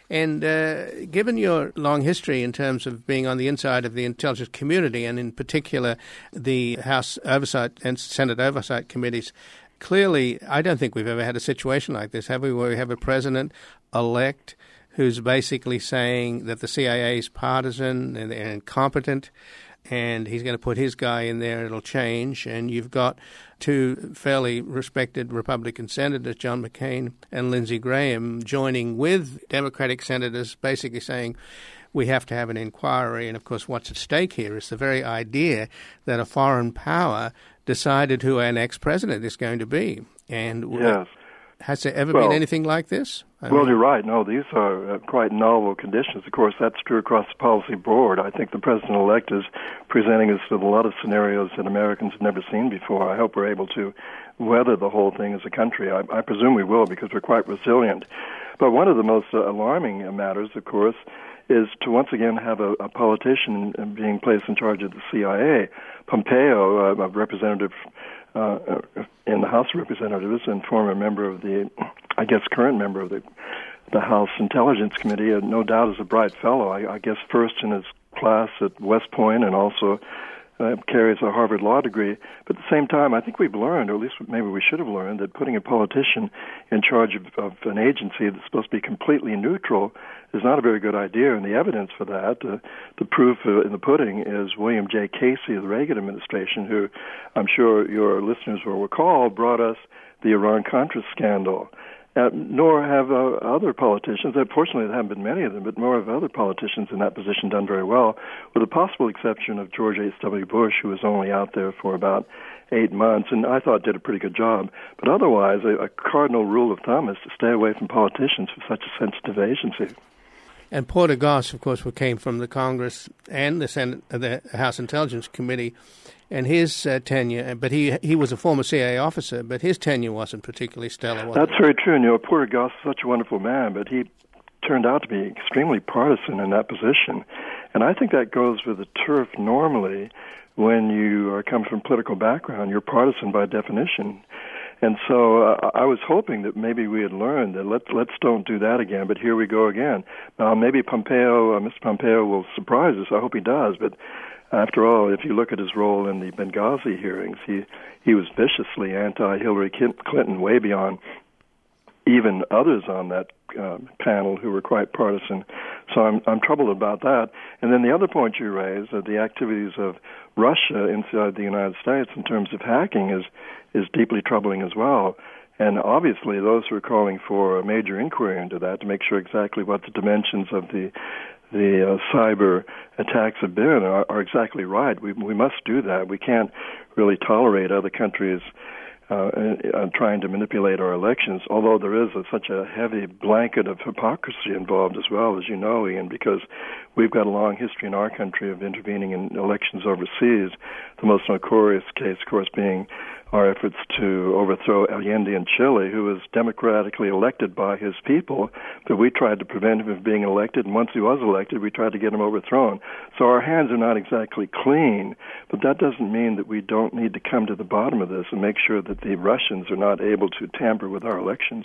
And given your long history in terms of being on the inside of the intelligence community, and in particular the House Oversight and Senate Oversight Committees, clearly I don't think we've ever had a situation like this, have we, where we have a president-elect who's basically saying that the CIA is partisan and they're incompetent, and he's going to put his guy in there, it'll change. And you've got two fairly respected Republican senators, John McCain and Lindsey Graham, joining with Democratic senators basically saying we have to have an inquiry. And, of course, what's at stake here is the very idea that a foreign power decided who our next president is going to be. And yes. Has there ever been anything like this? Well, you're right. No, these are quite novel conditions. Of course, that's true across the policy board. I think the president-elect is presenting us with a lot of scenarios that Americans have never seen before. I hope we're able to weather the whole thing as a country. I presume we will, because we're quite resilient. But one of the most alarming matters, of course, is to once again have a politician being placed in charge of the CIA. Pompeo, a representative in the House of Representatives and former member of the, I guess current member of the House Intelligence Committee, no doubt is a bright fellow. I guess first in his class at West Point, and also carries a Harvard Law degree. But at the same time, I think we've learned, or at least maybe we should have learned, that putting a politician in charge of an agency that's supposed to be completely neutral is not a very good idea. And the evidence for that, the proof in the pudding, is William J. Casey of the Reagan administration, who I'm sure your listeners will recall brought us the Iran-Contra scandal. Nor have other politicians, fortunately there haven't been many of them, but nor have other politicians in that position done very well, with the possible exception of George H.W. Bush, who was only out there for about 8 months, and I thought did a pretty good job. But otherwise, a cardinal rule of thumb is to stay away from politicians for such a sensitive agency. And Porter Goss, of course, came from the Congress and the Senate, the House Intelligence Committee, and his tenure, but he was a former CIA officer, but his tenure wasn't particularly stellar. That's very true. And, Porter Goss is such a wonderful man, but he turned out to be extremely partisan in that position. And I think that goes with the turf normally. When you come from a political background, you're partisan by definition. And so I was hoping that maybe we had learned that let's don't do that again, but here we go again. Now, maybe Mr. Pompeo will surprise us. I hope he does, but after all, if you look at his role in the Benghazi hearings, he was viciously anti-Hillary Clinton, way beyond even others on that panel who were quite partisan. So I'm troubled about that. And then the other point you raised, the activities of Russia inside the United States in terms of hacking is deeply troubling as well. And obviously those who are calling for a major inquiry into that to make sure exactly what the dimensions of the cyber attacks have been are exactly right. We must do that. We can't really tolerate other countries trying to manipulate our elections, although there is such a heavy blanket of hypocrisy involved as well, as you know, Ian, because we've got a long history in our country of intervening in elections overseas, the most notorious case, of course, being our efforts to overthrow Allende in Chile, who was democratically elected by his people, but we tried to prevent him from being elected, and once he was elected, we tried to get him overthrown. So our hands are not exactly clean, but that doesn't mean that we don't need to come to the bottom of this and make sure that the Russians are not able to tamper with our elections.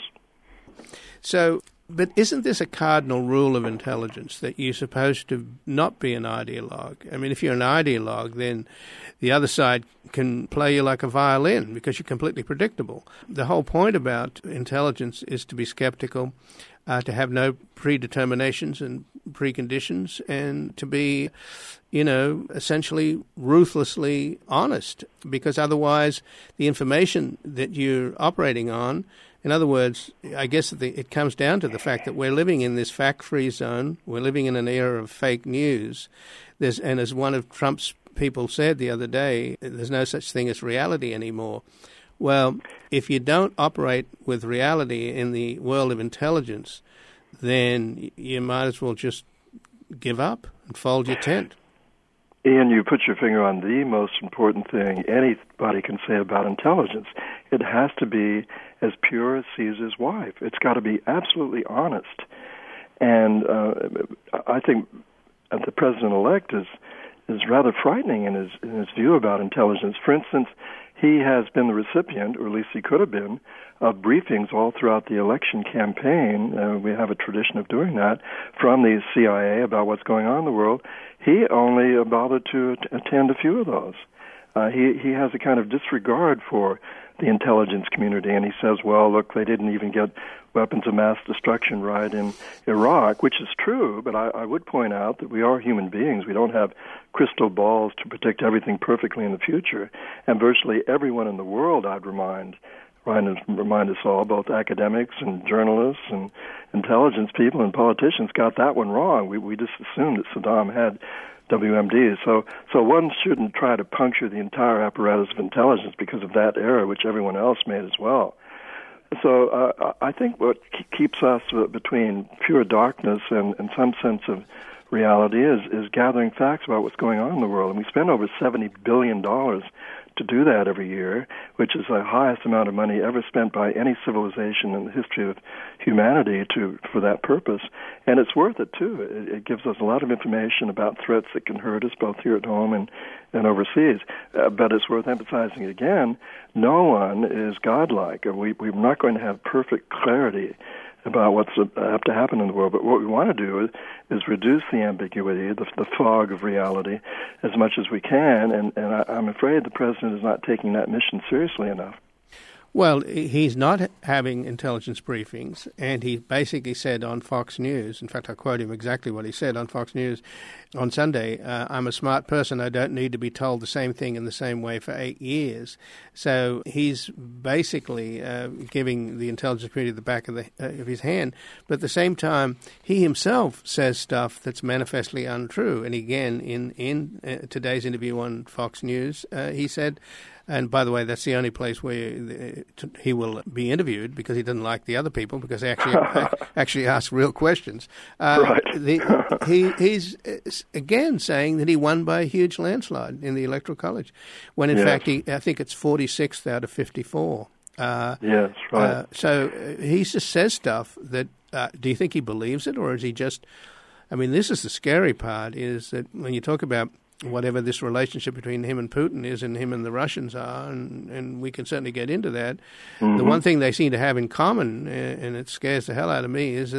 So, but isn't this a cardinal rule of intelligence, that you're supposed to not be an ideologue? I mean, if you're an ideologue, then the other side can play you like a violin because you're completely predictable. The whole point about intelligence is to be skeptical, to have no predeterminations and preconditions, and to be, essentially ruthlessly honest, because otherwise the information that you're operating on, in other words, I guess it comes down to the fact that we're living in this fact-free zone. We're living in an era of fake news. And as one of Trump's people said the other day, there's no such thing as reality anymore. Well, if you don't operate with reality in the world of intelligence, then you might as well just give up and fold your tent. Ian, you put your finger on the most important thing anybody can say about intelligence. It has to be as pure as Caesar's wife. It's got to be absolutely honest. And I think the president-elect is rather frightening in his view about intelligence. For instance, he has been the recipient, or at least he could have been, of briefings all throughout the election campaign. We have a tradition of doing that from the CIA about what's going on in the world. He only bothered to attend a few of those. He has a kind of disregard for the intelligence community, and he says, well, look, they didn't even get weapons of mass destruction right in Iraq, which is true, but I would point out that we are human beings. We don't have crystal balls to predict everything perfectly in the future, and virtually everyone in the world, I'd remind us all, both academics and journalists and intelligence people and politicians, got that one wrong. We just assumed that Saddam had WMDs. So one shouldn't try to puncture the entire apparatus of intelligence because of that error, which everyone else made as well. So I think what keeps us between pure darkness and some sense of reality is gathering facts about what's going on in the world. And we spend over $70 billion to do that every year, which is the highest amount of money ever spent by any civilization in the history of humanity for that purpose. And it's worth it, too. It gives us a lot of information about threats that can hurt us, both here at home and overseas. But it's worth emphasizing again, no one is godlike. We're not going to have perfect clarity about what's up to happen in the world. But what we want to do is reduce the ambiguity, the fog of reality, as much as we can. And I'm afraid the president is not taking that mission seriously enough. Well, he's not having intelligence briefings, and he basically said on Fox News, in fact, I quote him exactly what he said on Fox News on Sunday, I'm a smart person. I don't need to be told the same thing in the same way for 8 years. So he's basically giving the intelligence community the back of his hand. But at the same time, he himself says stuff that's manifestly untrue. And again, in today's interview on Fox News, he said, and by the way, that's the only place where he will be interviewed, because he doesn't like the other people, because they actually ask real questions. Right. He's again saying that he won by a huge landslide in the Electoral College, when in fact I think it's 46th out of 54. Yes, right. So he just says stuff that. Do you think he believes it, or is he just? I mean, this is the scary part: is that when you talk about whatever this relationship between him and Putin is, and him and the Russians are, and we can certainly get into that. Mm-hmm. The one thing they seem to have in common, and it scares the hell out of me, is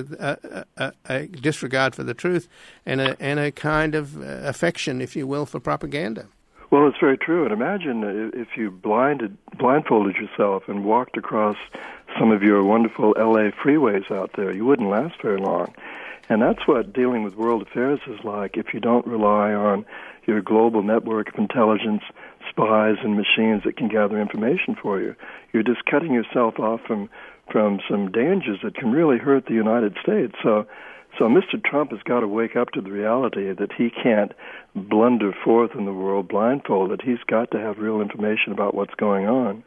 a disregard for the truth and a kind of affection, if you will, for propaganda. Well, it's very true. And imagine if you blindfolded yourself and walked across some of your wonderful L.A. freeways out there. You wouldn't last very long. And that's what dealing with world affairs is like if you don't rely on your global network of intelligence, spies, and machines that can gather information for you. You're just cutting yourself off from some dangers that can really hurt the United States. So Mr. Trump has got to wake up to the reality that he can't blunder forth in the world blindfolded. He's got to have real information about what's going on.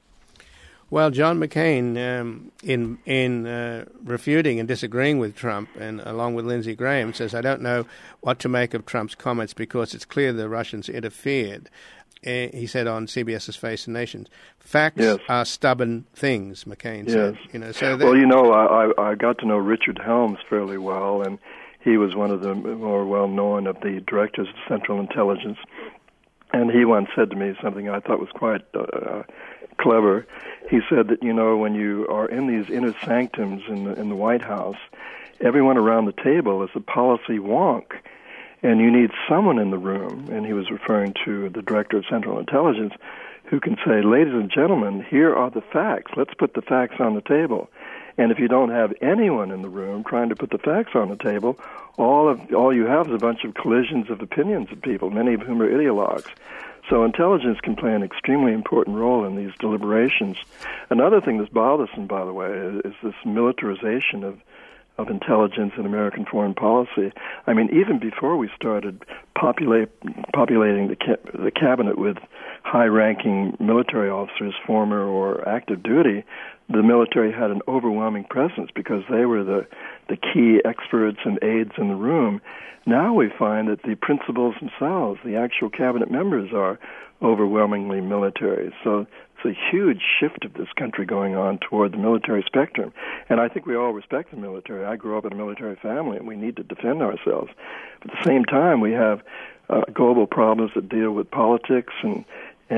Well, John McCain, in refuting and disagreeing with Trump, and along with Lindsey Graham, says, I don't know what to make of Trump's comments because it's clear the Russians interfered. He said on CBS's Face the Nation, facts are stubborn things, McCain said. I got to know Richard Helms fairly well, and he was one of the more well-known of the directors of Central Intelligence. And he once said to me something I thought was quite clever. He said that, when you are in these inner sanctums in the White House, everyone around the table is a policy wonk, and you need someone in the room, and he was referring to the director of Central Intelligence, who can say, ladies and gentlemen, here are the facts. Let's put the facts on the table. And if you don't have anyone in the room trying to put the facts on the table, all you have is a bunch of collisions of opinions of people, many of whom are ideologues. So intelligence can play an extremely important role in these deliberations. Another thing that's bothersome, by the way, is this militarization of intelligence in American foreign policy. I mean, even before we started populating the cabinet with high-ranking military officers, former or active duty, the military had an overwhelming presence because they were the key experts and aides in the room. Now we find that the principals themselves, the actual cabinet members, are overwhelmingly military. So it's a huge shift of this country going on toward the military spectrum. And I think we all respect the military. I grew up in a military family, and we need to defend ourselves. But at the same time, we have global problems that deal with politics and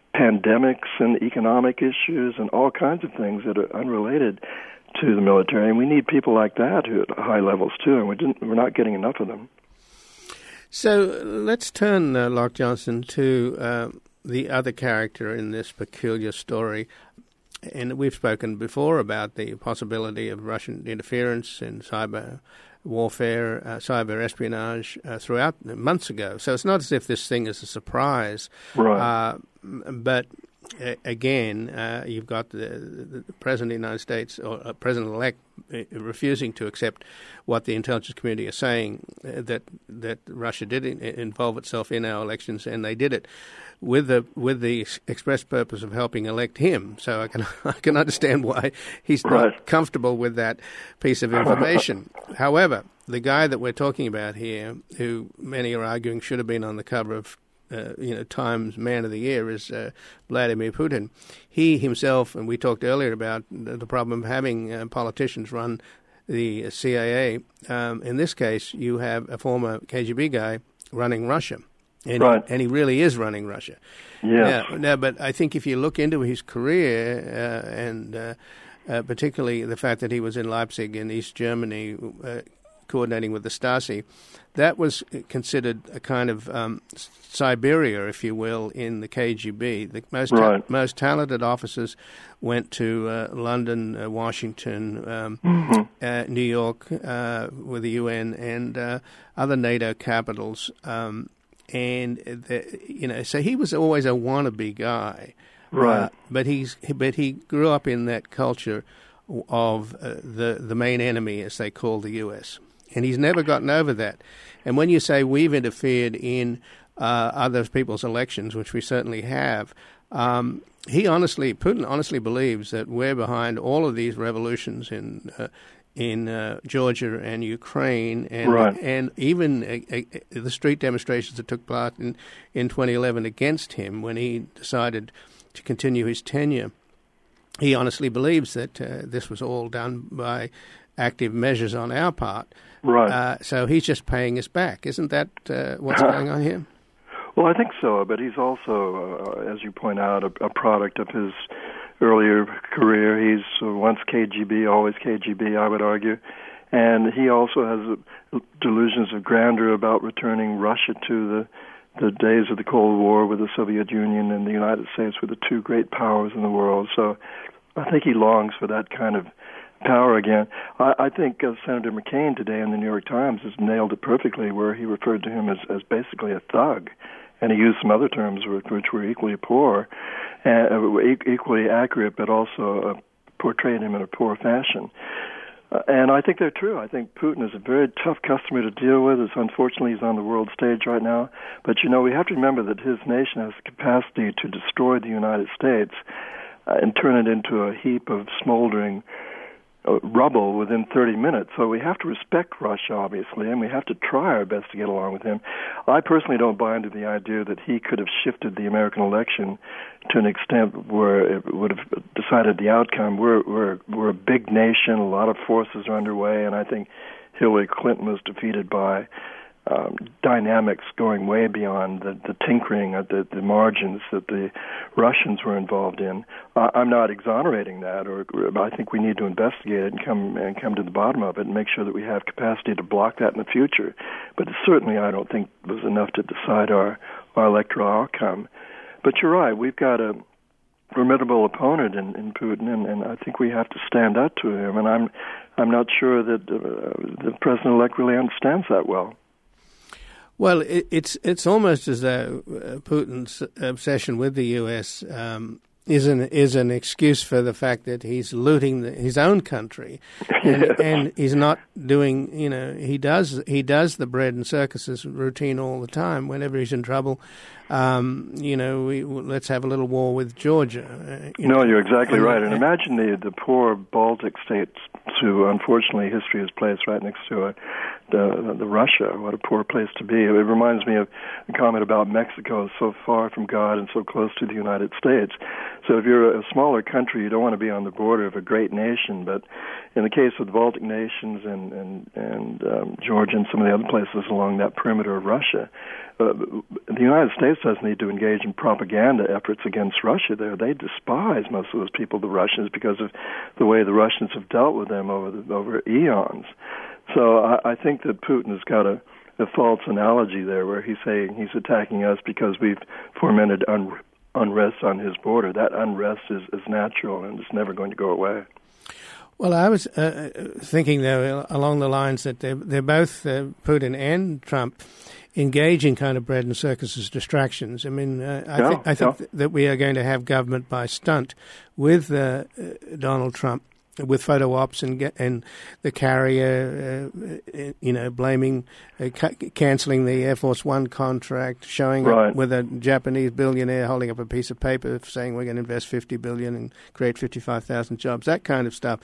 pandemics and economic issues and all kinds of things that are unrelated to the military. And we need people like that who at high levels too, and we're not getting enough of them. So let's turn, Locke Johnson, to the other character in this peculiar story. And we've spoken before about the possibility of Russian interference in cyber warfare, cyber espionage throughout months ago. So it's not as if this thing is a surprise. Right. But again, you've got the President of the United States, or President-elect, refusing to accept what the intelligence community are saying, that Russia did involve itself in our elections, and they did it with the express purpose of helping elect him. So I can understand why he's not comfortable with that piece of information. However, the guy that we're talking about here, who many are arguing should have been on the cover of Times Man of the Year, is Vladimir Putin. He himself, and we talked earlier about the problem of having politicians run the CIA. In this case, you have a former KGB guy running Russia. And he really is running Russia. Yeah. Now, but I think if you look into his career, and particularly the fact that he was in Leipzig in East Germany, coordinating with the Stasi, that was considered a kind of Siberia, if you will, in the KGB. The most talented officers went to London, Washington, New York with the UN, and other NATO capitals. So he was always a wannabe guy, right? But he grew up in that culture of the main enemy, as they call the U.S., and he's never gotten over that. And when you say we've interfered in other people's elections, which we certainly have, Putin honestly believes that we're behind all of these revolutions in Georgia and Ukraine, and even the street demonstrations that took place in 2011 against him when he decided to continue his tenure. He honestly believes that this was all done by active measures on our part. Right. So he's just paying us back. Isn't that what's going on here? Well, I think so, but he's also, as you point out, a product of his earlier career. He's once KGB, always KGB, I would argue. And he also has delusions of grandeur about returning Russia to the days of the Cold War, with the Soviet Union and the United States were the two great powers in the world. So I think he longs for that kind of power again. I think Senator McCain today in the New York Times has nailed it perfectly, where he referred to him as basically a thug. And he used some other terms which were equally poor, equally accurate, but also portrayed him in a poor fashion. And I think they're true. I think Putin is a very tough customer to deal with. Unfortunately, he's on the world stage right now. But, we have to remember that his nation has the capacity to destroy the United States and turn it into a heap of smoldering rubble within 30 minutes. So we have to respect Russia, obviously, and we have to try our best to get along with him. I personally don't buy into the idea that he could have shifted the American election to an extent where it would have decided the outcome. We're a big nation. A lot of forces are underway, and I think Hillary Clinton was defeated by dynamics going way beyond the tinkering at the margins that the Russians were involved in. I'm not exonerating that, or I think we need to investigate it and come to the bottom of it and make sure that we have capacity to block that in the future. But certainly I don't think it was enough to decide our electoral outcome. But you're right, we've got a formidable opponent in Putin, and I think we have to stand up to him. And I'm not sure that the president-elect really understands that well. Well, it's almost as though Putin's obsession with the U.S. is an excuse for the fact that he's looting his own country, and he's not doing. He does the bread and circuses routine all the time. Whenever he's in trouble, let's have a little war with Georgia. You're exactly right. And imagine the poor Baltic states, who unfortunately history has placed right next to Russia. What a poor place to be. It reminds me of the comment about Mexico, so far from God and so close to the United States. So if you're a smaller country, you don't want to be on the border of a great nation. But in the case of the Baltic nations and Georgia and some of the other places along that perimeter of Russia, the United States doesn't need to engage in propaganda efforts against Russia there. They despise most of those people, the Russians, because of the way the Russians have dealt with them over eons. So I think that Putin has got a false analogy there where he's saying he's attacking us because we've fomented unrest on his border. That unrest is natural and it's never going to go away. Well, I was thinking, though, along the lines that they're both, Putin and Trump, engaging kind of bread and circuses distractions. I mean, I think that we are going to have government by stunt with Donald Trump, with photo ops and the carrier, blaming, cancelling the Air Force One contract, showing up with a Japanese billionaire holding up a piece of paper saying we're going to invest $50 billion and create 55,000 jobs, that kind of stuff.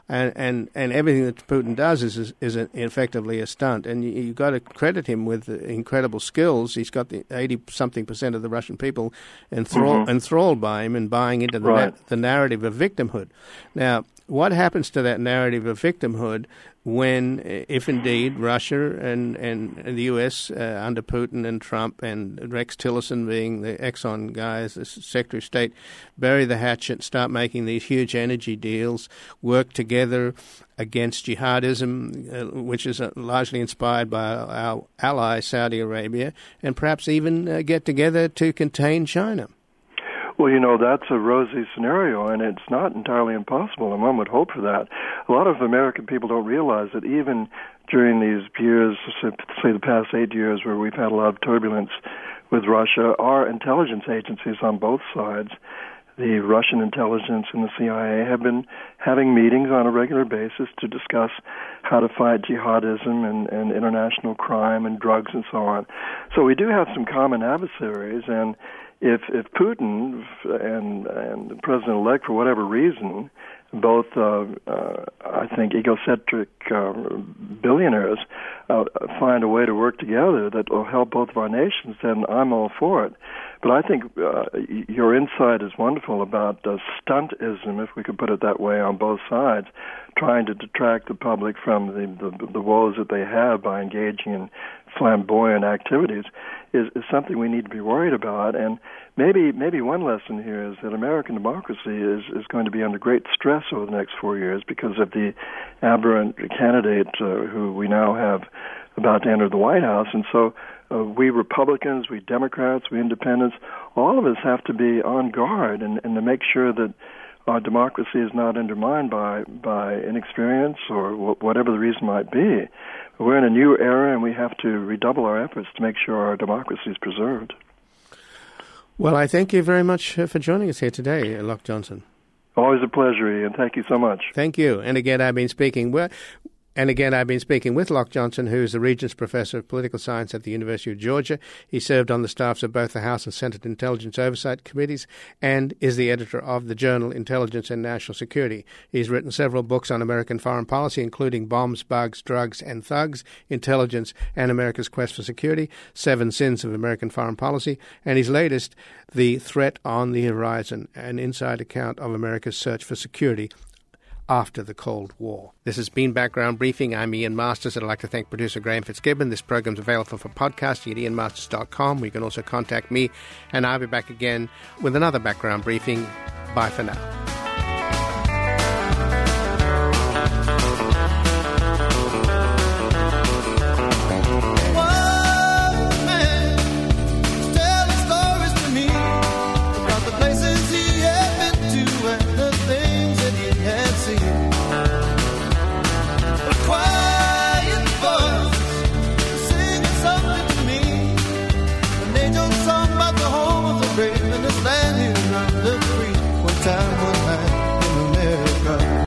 And everything that Putin does is effectively a stunt. And you've got to credit him with incredible skills. He's got the 80-something% of the Russian people enthralled by him and buying into the narrative of victimhood. Now, what happens to that narrative of victimhood when, if indeed, Russia and the U.S. Under Putin and Trump and Rex Tillerson being the Exxon guys, the Secretary of State, bury the hatchet, start making these huge energy deals, work together against jihadism, which is largely inspired by our ally Saudi Arabia, and perhaps even get together to contain China? Well, that's a rosy scenario, and it's not entirely impossible, and one would hope for that. A lot of American people don't realize that even during these years, say the past 8 years, where we've had a lot of turbulence with Russia, our intelligence agencies on both sides, the Russian intelligence and the CIA, have been having meetings on a regular basis to discuss how to fight jihadism and international crime and drugs and so on. So we do have some common adversaries, and if Putin and the president-elect, for whatever reason, both, I think, egocentric billionaires find a way to work together that will help both of our nations, then I'm all for it. But I think your insight is wonderful about stuntism, if we could put it that way, on both sides, trying to detract the public from the woes that they have by engaging in flamboyant activities is something we need to be worried about. And maybe one lesson here is that American democracy is going to be under great stress over the next 4 years because of the aberrant candidate who we now have about to enter the White House. And so we Republicans, we Democrats, we Independents, all of us have to be on guard and to make sure that our democracy is not undermined by inexperience or whatever the reason might be. We're in a new era, and we have to redouble our efforts to make sure our democracy is preserved. Well, I thank you very much for joining us here today, Locke Johnson. Always a pleasure, Ian. Thank you so much. Thank you. And again, I've been speaking with Locke Johnson, who is the Regents Professor of Political Science at the University of Georgia. He served on the staffs of both the House and Senate Intelligence Oversight Committees and is the editor of the journal Intelligence and National Security. He's written several books on American foreign policy, including Bombs, Bugs, Drugs, and Thugs, Intelligence and America's Quest for Security, 7 Sins of American Foreign Policy, and his latest, The Threat on the Horizon, an inside account of America's search for security after the Cold War. This has been Background Briefing. I'm Ian Masters, and I'd like to thank producer Graham Fitzgibbon. This program's available for podcasting at ianmasters.com, where you can also contact me, and I'll be back again with another Background Briefing. Bye for now.